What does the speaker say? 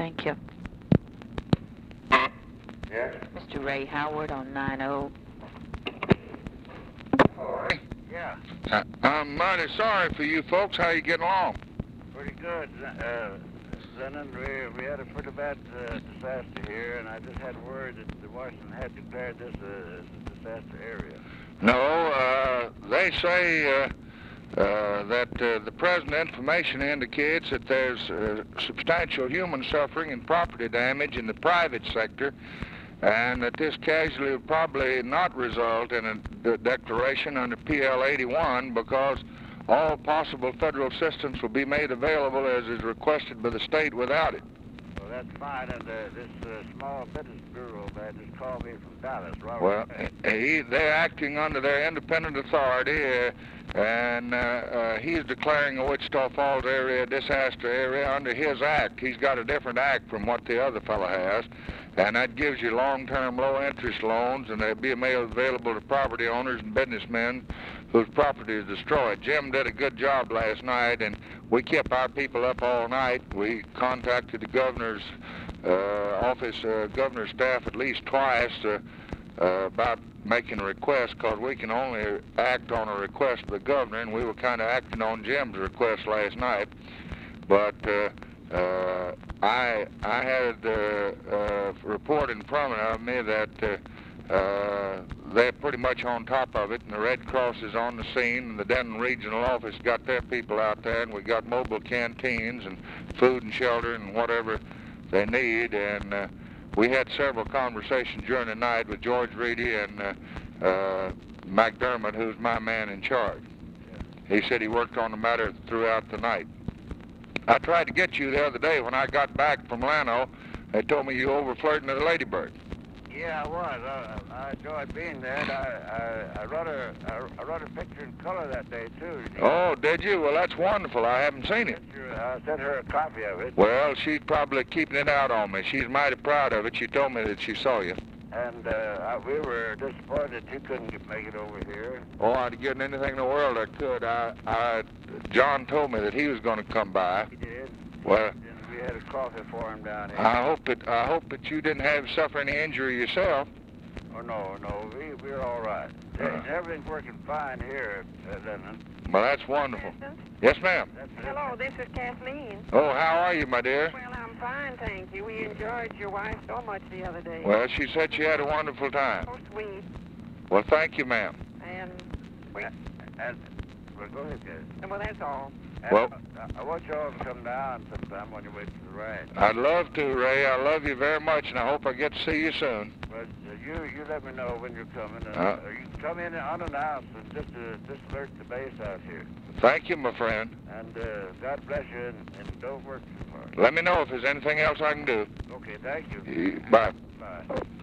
Thank you. Yes? Mr. Ray Howard on 90. Yeah, I'm mighty sorry for you folks. How you getting along? pretty good. Lennon, we had a pretty bad disaster here, and I just had word that Washington had declared this as a disaster area. No, they say that the present information indicates that there's substantial human suffering and property damage in the private sector, and that this casualty will probably not result in a declaration under PL 81 because all possible federal assistance will be made available as is requested by the state without it. Well, that's fine, and this small business bureau man just called me from Dallas, Robert. Well, they're acting under their independent authority, and he's declaring the Wichita Falls area a disaster area under his act. He's got a different act from what the other fellow has, and that gives you long-term low-interest loans, and they'll be made available to property owners and businessmen whose property is destroyed. Jim did a good job last night, and we kept our people up all night. We contacted the governor's office, governor's staff at least twice about making a request, because we can only act on a request of the governor, and we were kind of acting on Jim's request last night. But I had a report in front of me that they're pretty much on top of it, and the Red Cross is on the scene, and the Denton Regional Office got their people out there, and we got mobile canteens and food and shelter and whatever they need. And we had several conversations during the night with George Reedy and McDermott, who's my man in charge. He said he worked on the matter throughout the night. I tried to get you the other day when I got back from Llano. They told me you were over flirting at the Ladybird. Yeah, I was. I enjoyed being there. And I wrote a picture in color that day, too. Oh, did you? Well, that's wonderful. I haven't seen it. I sent her a copy of it. Well, she's probably keeping it out on me. She's mighty proud of it. She told me that she saw you. And we were disappointed you couldn't make it over here. Oh, I'd have given anything in the world I could. John told me that he was going to come by. He did. Well, and we had a coffee for him down here. I hope that you didn't suffer any injury yourself. Oh, no. We're all right. Everything's working fine here at Lennon. Well, that's wonderful. Yes, ma'am. Hello, this is Kathleen. Oh, how are you, my dear? Well, I'm fine, thank you. We enjoyed your wife so much the other day. Well, she said she had a wonderful time. So sweet. Well, thank you, ma'am. And Well, go ahead, guys. well, that's all. And Well, I want you all to come down sometime when you wait for the ranch. I'd love to, Ray. I love you very much, and I hope I get to see you soon. Well, you let me know when you're coming. And, you can come in unannounced and just alert the base out here. Thank you, my friend. And God bless you, and don't work too hard. Let me know if there's anything else I can do. Okay, thank you. Bye. Bye.